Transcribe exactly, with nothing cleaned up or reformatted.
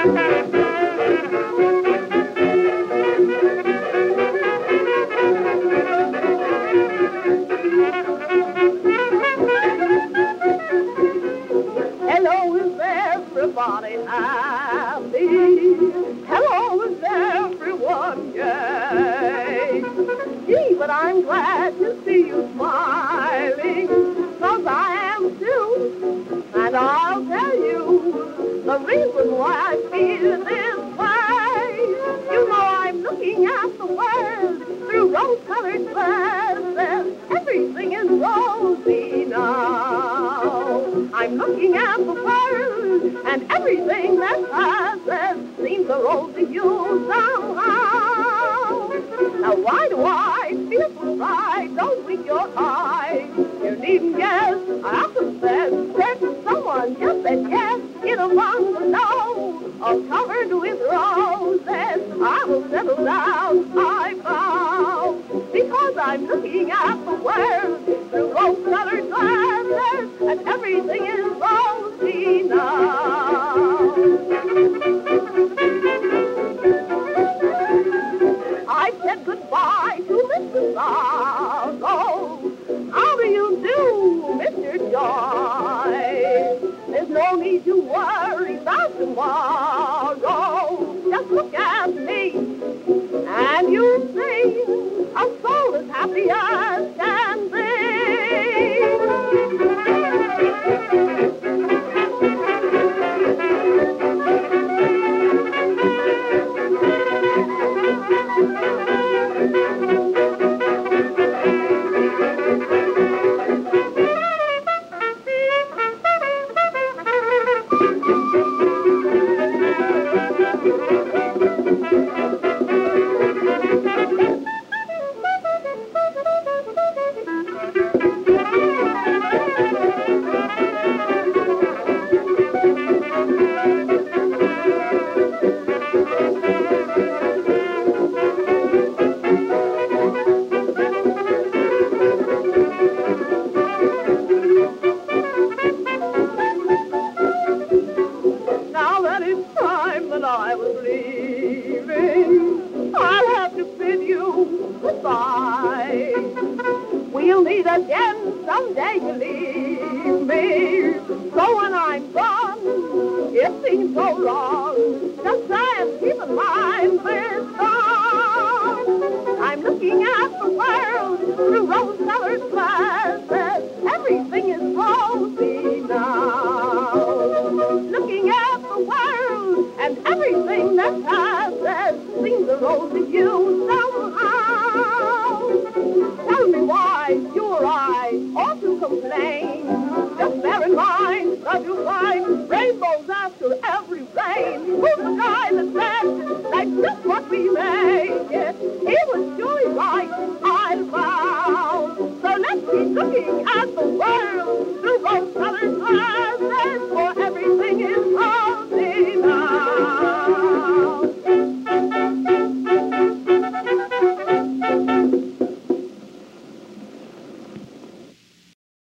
Hello, is everybody happy? Hello, is everyone gay? Gee, but I'm glad to see you smiling, 'cause I am too. And I'll tell you the reason why I feel this way. You know I'm looking at the world through rose-colored glasses. Everything is rosy now. I'm looking at the world, and everything that passes seems a rose to you somehow. Now why do I feel so bright? Don't wink your eyes. You needn't guess. I often said, certain someone just said yes. In a bungalow, all covered with roses, I will settle down, I vow. Because I'm looking at the world through rose-colored glasses, and everything is rosy now. I said goodbye to Mister Margot. How do you do, Mister Joy? There's no need to worry about tomorrow. Just look at me, and you'll see a soul as happy as can be. I was leaving, I'll have to bid you goodbye. We'll meet again someday, believe me. So when I'm gone, it seems so long. Just say and keep in mind this song. I'm looking at the world through rose-colored glasses. Everything is rosy now. Looking at the world, and everything that passes seems a rose to you somehow. Tell me why you or I ought to complain. Just bear in mind that you find rainbows after every rain. Who's the guy that said that's just what we make it? He was surely right, I'll vow. So let's keep looking at the world through rose-colored glasses.